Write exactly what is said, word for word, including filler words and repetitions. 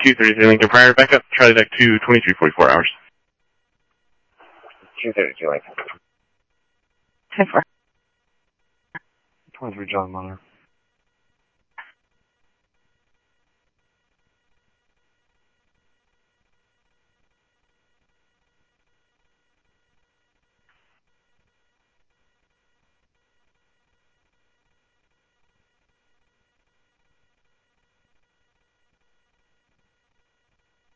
two thirty-three Lincoln Pryor, back up, Charlie deck two, twenty-three forty-four hours. two thirty-two Lincoln. ten four. twenty-three John Monitor.